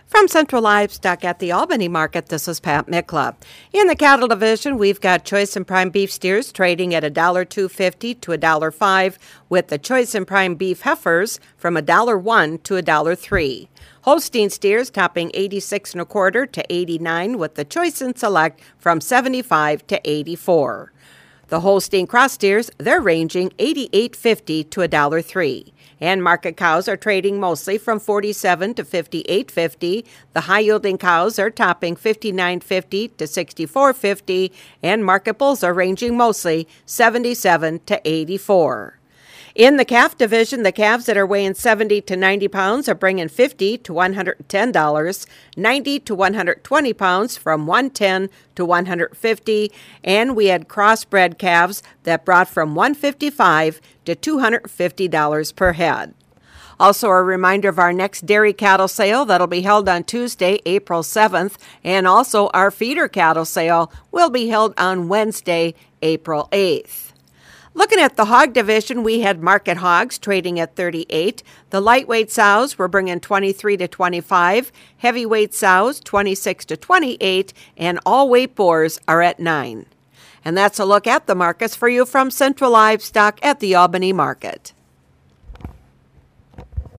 From Central Livestock at the Albany Market, this is Pat Mikla. In the cattle division, we've got choice and prime beef steers trading at $1.250 to $1.05, with the choice and prime beef heifers from $1.01 to $1.03. Holstein steers topping 86 1/4 to 89, with the choice and select from 75 to 84. The Holstein cross steers, they're ranging $88.50 to $1.03. And market cows are trading mostly from $47 to $58.50. The high-yielding cows are topping $59.50 to $64.50. And market bulls are ranging mostly $77 to $84. In the calf division, the calves that are weighing 70 to 90 pounds are bringing $50 to $110, 90 to 120 pounds from $110 to $150, and we had crossbred calves that brought from $155 to $250 per head. Also, a reminder of our next dairy cattle sale that'll be held on Tuesday, April 7th, and also our feeder cattle sale will be held on Wednesday, April 8th. Looking at the hog division, we had market hogs trading at 38. The lightweight sows were bringing 23 to 25. Heavyweight sows 26 to 28, and all weight boars are at 9. And that's a look at the markets for you from Central Livestock at the Albany Market.